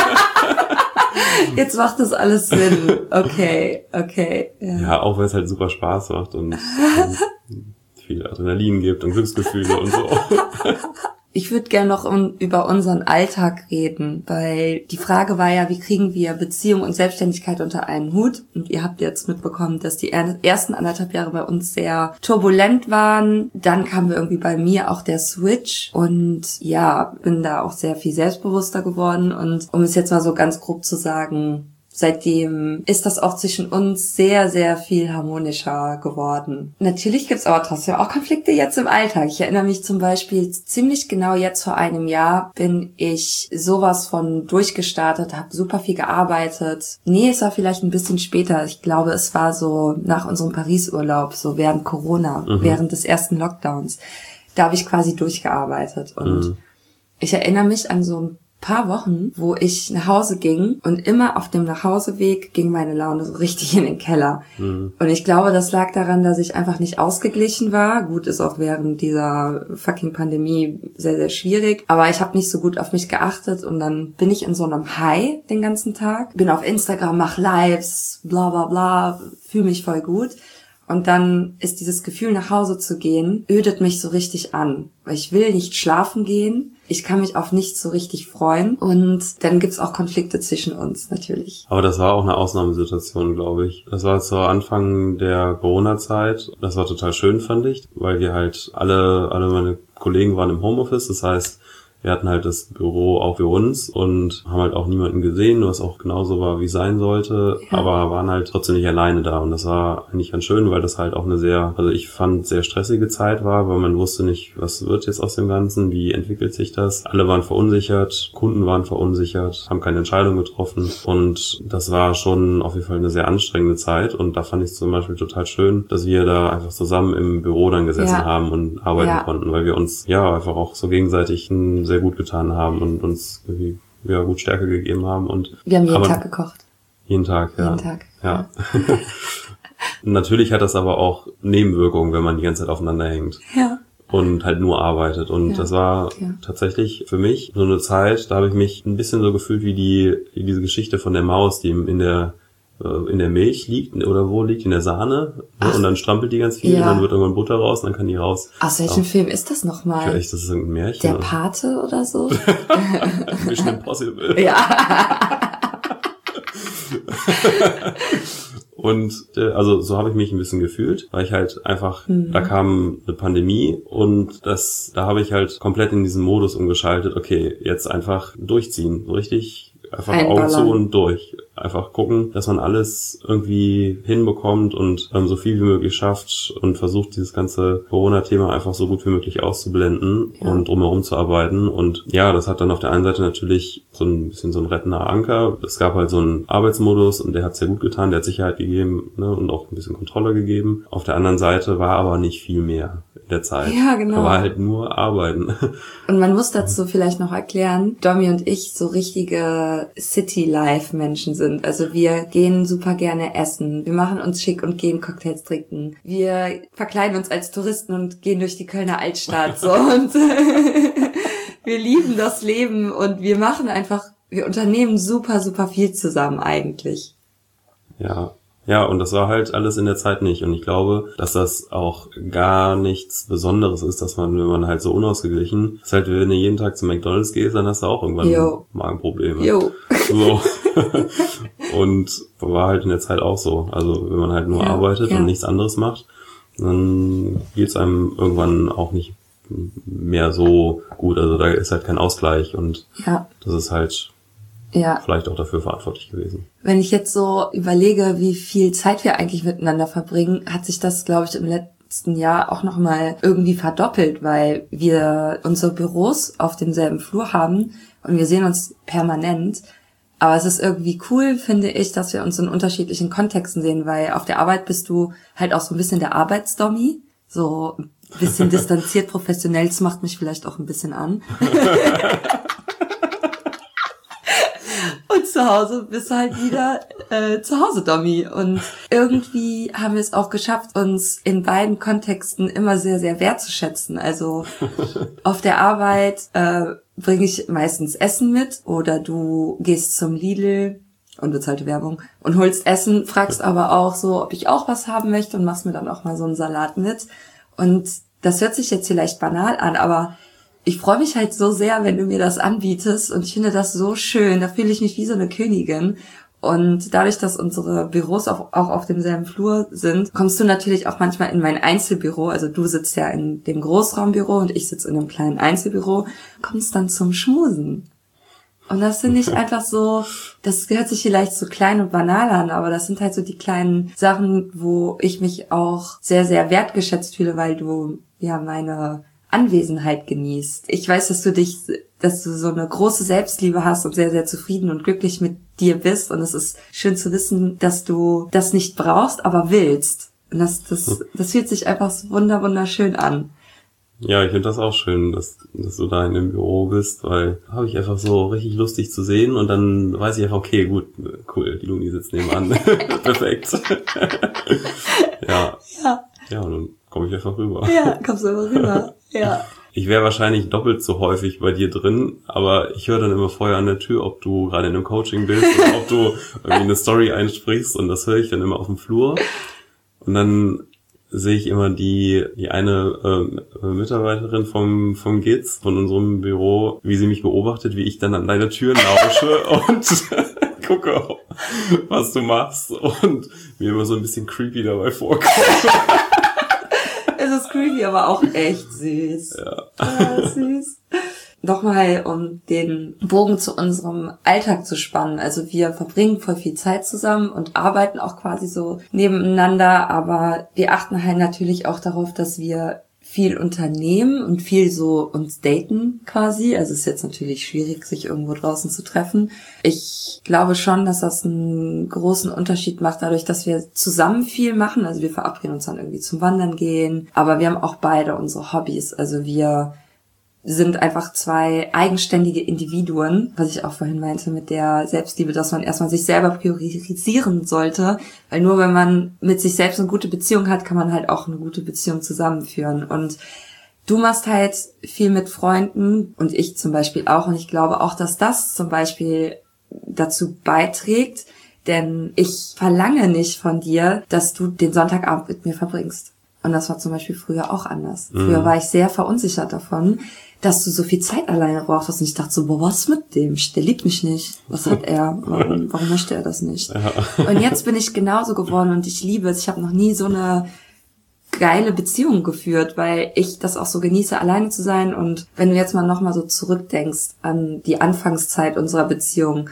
Jetzt macht das alles Sinn. Okay, okay. Ja, ja auch weil es halt super Spaß macht und, und viel Adrenalin gibt und Glücksgefühle und so. Ich würde gerne noch um, über unseren Alltag reden, weil die Frage war ja, wie kriegen wir Beziehung und Selbstständigkeit unter einen Hut? Und ihr habt jetzt mitbekommen, dass die ersten anderthalb Jahre bei uns sehr turbulent waren. Dann kam irgendwie bei mir auch der Switch und ja, bin da auch sehr viel selbstbewusster geworden. Und um es jetzt mal so ganz grob zu sagen, seitdem ist das auch zwischen uns sehr, sehr viel harmonischer geworden. Natürlich gibt's aber trotzdem auch Konflikte jetzt im Alltag. Ich erinnere mich zum Beispiel ziemlich genau jetzt vor einem Jahr bin ich sowas von durchgestartet, habe super viel gearbeitet. Nee, es war vielleicht ein bisschen später. Ich glaube, es war so nach unserem Paris-Urlaub, so während Corona, mhm. während des ersten Lockdowns. Da habe ich quasi durchgearbeitet. Und mhm. ich erinnere mich an so ein paar Wochen, wo ich nach Hause ging und immer auf dem Nachhauseweg ging meine Laune so richtig in den Keller. Mhm. Und ich glaube, das lag daran, dass ich einfach nicht ausgeglichen war. Gut, ist auch während dieser fucking Pandemie sehr, sehr schwierig. Aber ich habe nicht so gut auf mich geachtet und dann bin ich in so einem High den ganzen Tag. Bin auf Instagram, mach Lives, bla bla bla, fühle mich voll gut. Und dann ist dieses Gefühl, nach Hause zu gehen, ödet mich so richtig an. Weil ich will nicht schlafen gehen. Ich kann mich auf nichts so richtig freuen. Und dann gibt's auch Konflikte zwischen uns, natürlich. Aber das war auch eine Ausnahmesituation, glaube ich. Das war zu Anfang der Corona-Zeit. Das war total schön, fand ich. Weil wir halt alle, alle meine Kollegen waren im Homeoffice. Das heißt, wir hatten halt das Büro auch für uns und haben halt auch niemanden gesehen, was auch genauso war, wie es sein sollte, ja. aber waren halt trotzdem nicht alleine da. Und das war eigentlich ganz schön, weil das halt auch eine sehr, also ich fand, sehr stressige Zeit war, weil man wusste nicht, was wird jetzt aus dem Ganzen, wie entwickelt sich das. Alle waren verunsichert, Kunden waren verunsichert, haben keine Entscheidung getroffen und das war schon auf jeden Fall eine sehr anstrengende Zeit. Und da fand ich es zum Beispiel total schön, dass wir da einfach zusammen im Büro dann gesessen ja. haben und arbeiten ja. konnten, weil wir uns ja einfach auch so gegenseitig ein sehr gut getan haben und uns irgendwie ja, gut Stärke gegeben haben. Und wir haben jeden Tag gekocht. Jeden Tag, ja. Jeden Tag. Ja. Natürlich hat das aber auch Nebenwirkungen, wenn man die ganze Zeit aufeinander hängt. Ja. Und halt nur arbeitet. Und ja. das war ja. tatsächlich für mich so eine Zeit, da habe ich mich ein bisschen so gefühlt wie die wie diese Geschichte von der Maus, die in der in der Milch liegt oder wo liegt, in der Sahne. Ach, und dann strampelt die ganz viel ja. und dann wird irgendwann Butter raus und dann kann die raus. Aus welchem auch. Film ist das nochmal? Vielleicht ist das irgendein Märchen. Der Pate oder so? Mission Impossible. Ja. Und äh, also so habe ich mich ein bisschen gefühlt, weil ich halt einfach, mhm. da kam eine Pandemie und das, da habe ich halt komplett in diesen Modus umgeschaltet, okay, jetzt einfach durchziehen, so richtig einfach Augen zu und durch. Einfach gucken, dass man alles irgendwie hinbekommt und ähm, so viel wie möglich schafft und versucht, dieses ganze Corona-Thema einfach so gut wie möglich auszublenden ja. und drumherum zu arbeiten. Und ja, das hat dann auf der einen Seite natürlich so ein bisschen so ein rettender Anker. Es gab halt so einen Arbeitsmodus und der hat sehr gut getan, der hat Sicherheit gegeben, ne, und auch ein bisschen Kontrolle gegeben. Auf der anderen Seite war aber nicht viel mehr in der Zeit. Ja, genau. Da war halt nur Arbeiten. Und man muss dazu vielleicht noch erklären, Domi und ich so richtige City-Life-Menschen sind. Also wir gehen super gerne essen, wir machen uns schick und gehen Cocktails trinken. Wir verkleiden uns als Touristen und gehen durch die Kölner Altstadt so und wir lieben das Leben und wir machen einfach, wir unternehmen super, super viel zusammen eigentlich. Ja. Ja, und das war halt alles in der Zeit nicht. Und ich glaube, dass das auch gar nichts Besonderes ist, dass man, wenn man halt so unausgeglichen ist, halt, wenn du jeden Tag zu McDonald's gehst, dann hast du auch irgendwann Yo. Magenprobleme. Jo. So. Und war halt in der Zeit auch so. Also, wenn man halt nur ja, arbeitet ja. und nichts anderes macht, dann geht's einem irgendwann auch nicht mehr so gut. Also, da ist halt kein Ausgleich und ja. das ist halt ja. vielleicht auch dafür verantwortlich gewesen. Wenn ich jetzt so überlege, wie viel Zeit wir eigentlich miteinander verbringen, hat sich das, glaube ich, im letzten Jahr auch nochmal irgendwie verdoppelt, weil wir unsere Büros auf demselben Flur haben und wir sehen uns permanent. Aber es ist irgendwie cool, finde ich, dass wir uns in unterschiedlichen Kontexten sehen, weil auf der Arbeit bist du halt auch so ein bisschen der Arbeitsdommi, so ein bisschen distanziert, professionell, das macht mich vielleicht auch ein bisschen an. Und zu Hause bist du halt wieder äh, zu Hause Dommi. Und irgendwie haben wir es auch geschafft, uns in beiden Kontexten immer sehr, sehr wertzuschätzen. Also auf der Arbeit äh, bringe ich meistens Essen mit oder du gehst zum Lidl, unbezahlte Werbung, und holst Essen, fragst aber auch so, ob ich auch was haben möchte und machst mir dann auch mal so einen Salat mit. Und das hört sich jetzt vielleicht banal an, aber ich freue mich halt so sehr, wenn du mir das anbietest und ich finde das so schön. Da fühle ich mich wie so eine Königin. Und dadurch, dass unsere Büros auch, auch auf demselben Flur sind, kommst du natürlich auch manchmal in mein Einzelbüro. Also du sitzt ja in dem Großraumbüro und ich sitze in einem kleinen Einzelbüro. Kommst dann zum Schmusen. Und das finde ich einfach so, das hört sich vielleicht so klein und banal an, aber das sind halt so die kleinen Sachen, wo ich mich auch sehr, sehr wertgeschätzt fühle, weil du ja meine Anwesenheit genießt. Ich weiß, dass du dich, dass du so eine große Selbstliebe hast und sehr, sehr zufrieden und glücklich mit dir bist. Und es ist schön zu wissen, dass du das nicht brauchst, aber willst. Und das, das, das fühlt sich einfach so wunder, wunderschön an. Ja, ich finde das auch schön, dass, dass du da in dem Büro bist, weil habe ich einfach so richtig lustig zu sehen und dann weiß ich einfach, okay, gut, cool, die Luni sitzt nebenan. Perfekt. ja. Ja. Ja, und dann komme ich einfach rüber. Ja, kommst du einfach rüber. Ja. Ich wäre wahrscheinlich doppelt so häufig bei dir drin, aber ich höre dann immer vorher an der Tür, ob du gerade in einem Coaching bist oder ob du irgendwie eine Story einsprichst, und das höre ich dann immer auf dem Flur. Und dann sehe ich immer die die eine äh, Mitarbeiterin vom vom G I Z, von unserem Büro, wie sie mich beobachtet, wie ich dann an deine Tür lausche und gucke, was du machst, und mir immer so ein bisschen creepy dabei vorkommt. Es ist creepy, aber auch echt süß. Ja. Ja, süß. Nochmal, um den Bogen zu unserem Alltag zu spannen. Also wir verbringen voll viel Zeit zusammen und arbeiten auch quasi so nebeneinander, aber wir achten halt natürlich auch darauf, dass wir viel unternehmen und viel so uns daten quasi. Also es ist jetzt natürlich schwierig, sich irgendwo draußen zu treffen. Ich glaube schon, dass das einen großen Unterschied macht, dadurch, dass wir zusammen viel machen. Also wir verabreden uns dann irgendwie zum Wandern gehen, aber wir haben auch beide unsere Hobbys. Also wir sind einfach zwei eigenständige Individuen, was ich auch vorhin meinte mit der Selbstliebe, dass man erstmal sich selber priorisieren sollte, weil nur wenn man mit sich selbst eine gute Beziehung hat, kann man halt auch eine gute Beziehung zusammenführen. Und du machst halt viel mit Freunden und ich zum Beispiel auch, und ich glaube auch, dass das zum Beispiel dazu beiträgt, denn ich verlange nicht von dir, dass du den Sonntagabend mit mir verbringst. Und das war zum Beispiel früher auch anders. Mhm. Früher war ich sehr verunsichert davon, dass du so viel Zeit alleine brauchst. Und ich dachte so, boah, was mit dem? Der liebt mich nicht. Was hat er? Warum, warum möchte er das nicht? Ja. Und jetzt bin ich genauso geworden und ich liebe es. Ich habe noch nie so eine geile Beziehung geführt, weil ich das auch so genieße, alleine zu sein. Und wenn du jetzt mal nochmal so zurückdenkst an die Anfangszeit unserer Beziehung,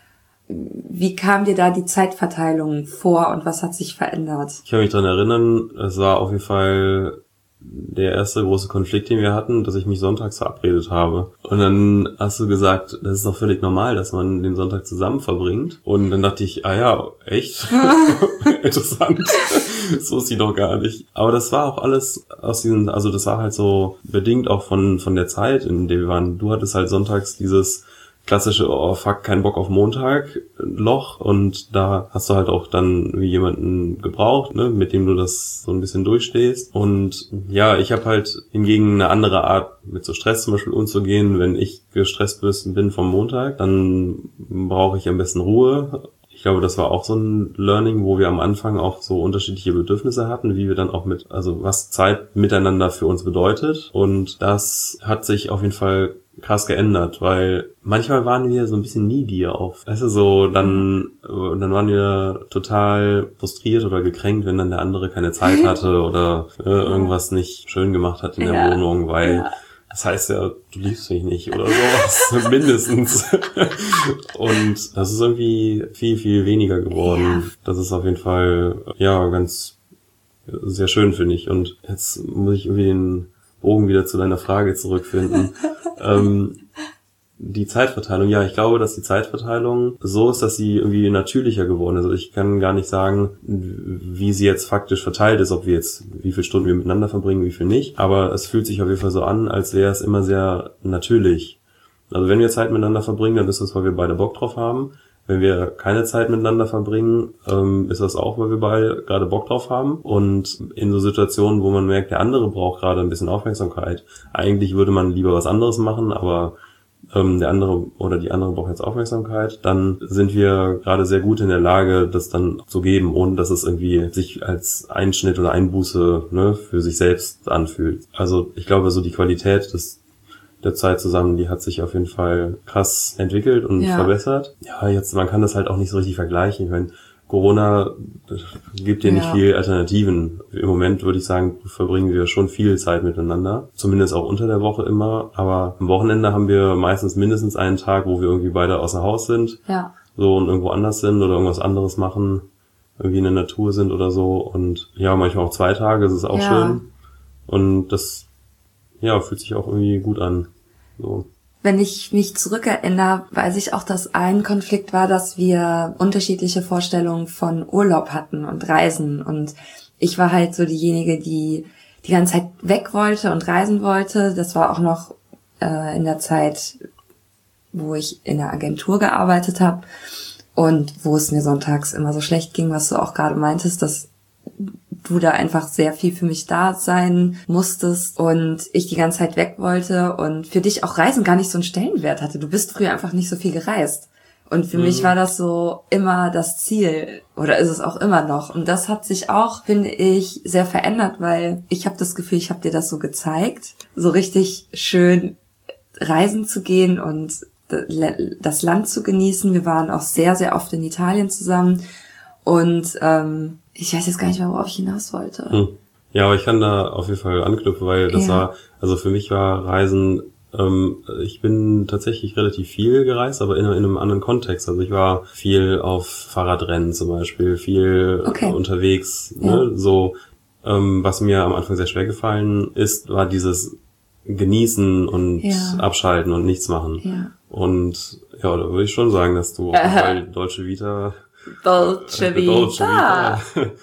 wie kam dir da die Zeitverteilung vor und was hat sich verändert? Ich kann mich dran erinnern, es war auf jeden Fall der erste große Konflikt, den wir hatten, dass ich mich sonntags verabredet habe. Und dann hast du gesagt, das ist doch völlig normal, dass man den Sonntag zusammen verbringt. Und dann dachte ich, ah ja, echt? Interessant. So ist sie doch gar nicht. Aber das war auch alles aus diesen, also das war halt so bedingt auch von von der Zeit, in der wir waren. Du hattest halt sonntags dieses klassische, oh fuck, kein Bock auf Montag Loch, und da hast du halt auch dann wie jemanden gebraucht, ne, mit dem du das so ein bisschen durchstehst. Und ja, ich habe halt hingegen eine andere Art, mit so Stress zum Beispiel umzugehen. Wenn ich gestresst bin vom Montag, dann brauche ich am besten Ruhe. Ich glaube, das war auch so ein Learning, wo wir am Anfang auch so unterschiedliche Bedürfnisse hatten, wie wir dann auch mit, also was Zeit miteinander für uns bedeutet. Und das hat sich auf jeden Fall krass geändert, weil manchmal waren wir so ein bisschen needy auch. Weißt du, so, dann, dann waren wir total frustriert oder gekränkt, wenn dann der andere keine Zeit hatte oder äh, irgendwas nicht schön gemacht hat in der ja. Wohnung, weil ja. das heißt ja, du liebst mich nicht oder sowas, mindestens. Und das ist irgendwie viel, viel weniger geworden. Ja. Das ist auf jeden Fall, ja, ganz sehr schön, finde ich. Und jetzt muss ich irgendwie den Bogen wieder zu deiner Frage zurückfinden. ähm, die Zeitverteilung, ja, ich glaube, dass die Zeitverteilung so ist, dass sie irgendwie natürlicher geworden ist. Also ich kann gar nicht sagen, wie sie jetzt faktisch verteilt ist, ob wir jetzt, wie viele Stunden wir miteinander verbringen, wie viel nicht. Aber es fühlt sich auf jeden Fall so an, als wäre es immer sehr natürlich. Also wenn wir Zeit miteinander verbringen, dann ist das, weil wir beide Bock drauf haben. Wenn wir keine Zeit miteinander verbringen, ähm, ist das auch, weil wir beide gerade Bock drauf haben. Und in so Situationen, wo man merkt, der andere braucht gerade ein bisschen Aufmerksamkeit. Eigentlich würde man lieber was anderes machen, aber ähm, der andere oder die andere braucht jetzt Aufmerksamkeit. Dann sind wir gerade sehr gut in der Lage, das dann zu geben, ohne dass es irgendwie sich als Einschnitt oder Einbuße, ne, für sich selbst anfühlt. Also ich glaube, so die Qualität des der Zeit zusammen, die hat sich auf jeden Fall krass entwickelt und ja. verbessert. Ja, jetzt, man kann das halt auch nicht so richtig vergleichen. Ich meine, Corona gibt dir ja. nicht viel Alternativen. Im Moment würde ich sagen, verbringen wir schon viel Zeit miteinander. Zumindest auch unter der Woche immer. Aber am Wochenende haben wir meistens mindestens einen Tag, wo wir irgendwie beide außer Haus sind. Ja. So, und irgendwo anders sind oder irgendwas anderes machen. Irgendwie in der Natur sind oder so. Und ja, manchmal auch zwei Tage, das ist auch ja. schön. Und das, ja, fühlt sich auch irgendwie gut an. So. Wenn ich mich zurückerinnere, weiß ich auch, dass ein Konflikt war, dass wir unterschiedliche Vorstellungen von Urlaub hatten und Reisen. Und ich war halt so diejenige, die die ganze Zeit weg wollte und reisen wollte. Das war auch noch äh, in der Zeit, wo ich in der Agentur gearbeitet habe und wo es mir sonntags immer so schlecht ging, was du auch gerade meintest, dass du da einfach sehr viel für mich da sein musstest und ich die ganze Zeit weg wollte und für dich auch Reisen gar nicht so einen Stellenwert hatte. Du bist früher einfach nicht so viel gereist. Und für mhm. mich war das so immer das Ziel oder ist es auch immer noch. Und das hat sich auch, finde ich, sehr verändert, weil ich habe das Gefühl, ich habe dir das so gezeigt, so richtig schön reisen zu gehen und das Land zu genießen. Wir waren auch sehr, sehr oft in Italien zusammen und ähm, ich weiß jetzt gar nicht mehr, worauf ich hinaus wollte. Hm. Ja, aber ich kann da auf jeden Fall anknüpfen, weil das ja. war, also für mich war Reisen, ähm, ich bin tatsächlich relativ viel gereist, aber in, in einem anderen Kontext. Also ich war viel auf Fahrradrennen zum Beispiel, viel okay. unterwegs, ja. ne? So, ähm, was mir am Anfang sehr schwer gefallen ist, war dieses Genießen und ja. Abschalten und nichts machen. Ja. Und ja, da würde ich schon sagen, dass du auf jeden Fall Deutsche Vita Dolce Vita, Dolce Vita.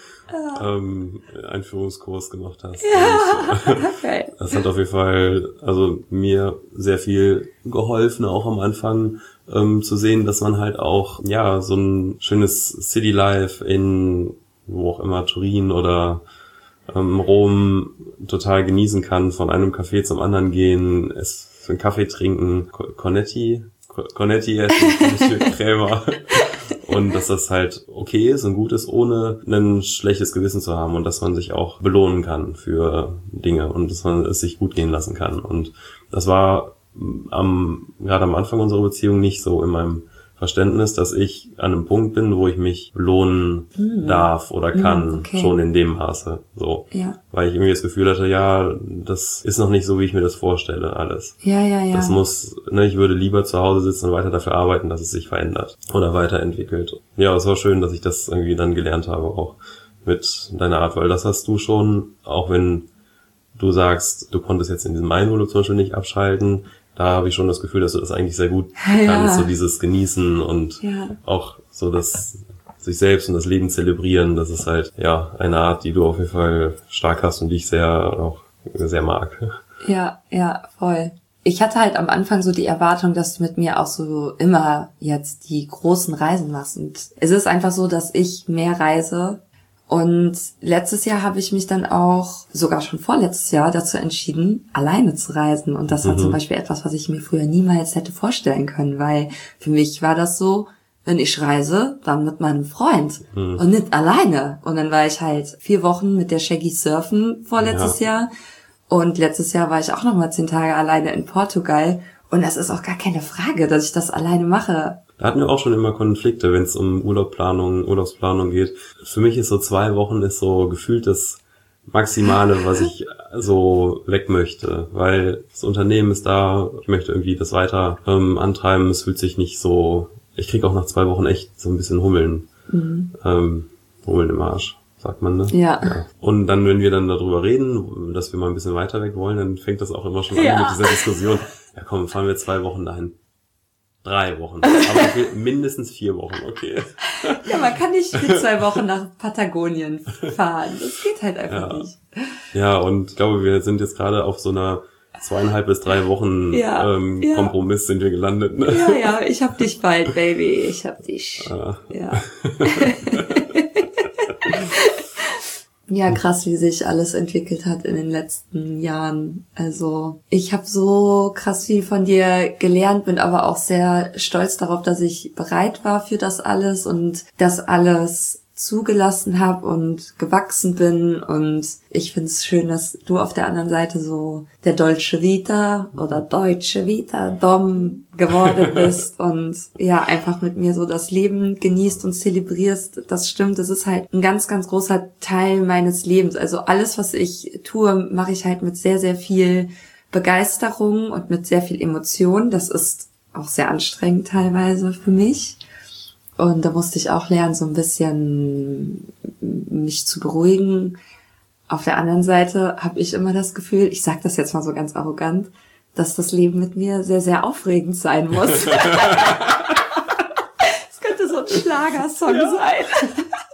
ähm, Einführungskurs gemacht hast. Ja. Okay. Das hat auf jeden Fall, also mir sehr viel geholfen, auch am Anfang ähm, zu sehen, dass man halt auch ja so ein schönes City Life in wo auch immer, Turin oder ähm, Rom total genießen kann, von einem Café zum anderen gehen, es einen Kaffee trinken, Cornetti, Cornetti essen, Krämer. Und dass das halt okay ist und gut ist, ohne ein schlechtes Gewissen zu haben und dass man sich auch belohnen kann für Dinge und dass man es sich gut gehen lassen kann. Und das war am, gerade am Anfang unserer Beziehung nicht so in meinem Verständnis, dass ich an einem Punkt bin, wo ich mich belohnen hm. darf oder kann, hm, okay. schon in dem Maße, so. Ja. Weil ich irgendwie das Gefühl hatte, ja, das ist noch nicht so, wie ich mir das vorstelle, alles. Ja, ja, ja. Das muss, ne, ich würde lieber zu Hause sitzen und weiter dafür arbeiten, dass es sich verändert oder weiterentwickelt. Ja, es war schön, dass ich das irgendwie dann gelernt habe, auch mit deiner Art, weil das hast du schon, auch wenn du sagst, du konntest jetzt in diesem einen Urlaub zum Beispiel nicht abschalten, da habe ich schon das Gefühl, dass du das eigentlich sehr gut ja. kannst, so dieses Genießen und ja. auch so das sich selbst und das Leben zelebrieren. Das ist halt, ja, eine Art, die du auf jeden Fall stark hast und die ich sehr, auch sehr mag. Ja, ja, voll. Ich hatte halt am Anfang so die Erwartung, dass du mit mir auch so immer jetzt die großen Reisen machst. Und es ist einfach so, dass ich mehr reise. Und letztes Jahr habe ich mich dann auch, sogar schon vorletztes Jahr, dazu entschieden, alleine zu reisen. Und das war mhm. zum Beispiel etwas, was ich mir früher niemals hätte vorstellen können, weil für mich war das so, wenn ich reise, dann mit meinem Freund mhm. und nicht alleine. Und dann war ich halt vier Wochen mit der Shaggy surfen vorletztes ja. Jahr. Und letztes Jahr war ich auch noch mal zehn Tage alleine in Portugal. Und das ist auch gar keine Frage, dass ich das alleine mache. Da hatten wir auch schon immer Konflikte, wenn es um Urlaubsplanung, Urlaubsplanung geht. Für mich ist so zwei Wochen ist so gefühlt das Maximale, was ich so weg möchte. Weil das Unternehmen ist da, ich möchte irgendwie das weiter ähm, antreiben. Es fühlt sich nicht so, ich krieg auch nach zwei Wochen echt so ein bisschen Hummeln. Mhm. Ähm, Hummeln im Arsch, sagt man, ne? Ja. ja. Und dann, wenn wir dann darüber reden, dass wir mal ein bisschen weiter weg wollen, dann fängt das auch immer schon an ja. mit dieser Diskussion. Ja komm, fahren wir zwei Wochen dahin. Drei Wochen. Aber ich will mindestens vier Wochen, okay. Ja, man kann nicht für zwei Wochen nach Patagonien fahren. Das geht halt einfach ja. nicht. Ja, und ich glaube, wir sind jetzt gerade auf so einer zweieinhalb bis drei Wochen ja, ähm, ja. Kompromiss sind wir gelandet. Ne? Ja, ja, ich hab dich bald, Baby. Ich hab dich. Ah. Ja. Ja, krass, wie sich alles entwickelt hat in den letzten Jahren. Also ich habe so krass viel von dir gelernt, bin aber auch sehr stolz darauf, dass ich bereit war für das alles und das alles zugelassen habe und gewachsen bin. Und ich finde es schön, dass du auf der anderen Seite so der Dolce Vita oder Deutsche Vita Dom geworden bist und ja, einfach mit mir so das Leben genießt und zelebrierst. Das stimmt, das ist halt ein ganz, ganz großer Teil meines Lebens. Also alles, was ich tue, mache ich halt mit sehr, sehr viel Begeisterung und mit sehr viel Emotion. Das ist auch sehr anstrengend teilweise für mich. Und da musste ich auch lernen, so ein bisschen mich zu beruhigen. Auf der anderen Seite habe ich immer das Gefühl, ich sage das jetzt mal so ganz arrogant, dass das Leben mit mir sehr, sehr aufregend sein muss. Es könnte so ein Schlagersong ja. sein.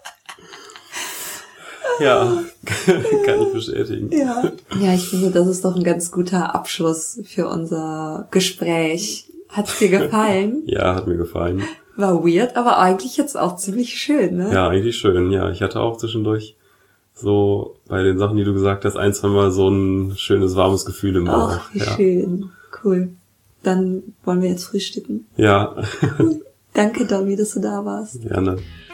Ja, kann ich bestätigen. Ja. ja, ich finde, das ist doch ein ganz guter Abschluss für unser Gespräch. Hat's dir gefallen? Ja, hat mir gefallen. War weird, aber eigentlich jetzt auch ziemlich schön, ne? Ja, eigentlich schön, ja. Ich hatte auch zwischendurch so bei den Sachen, die du gesagt hast, ein, zwei Mal so ein schönes, warmes Gefühl im Bauch. Ach, wie ja. schön. Cool. Dann wollen wir jetzt frühstücken. Ja. Danke, Domi, dass du da warst. Gerne.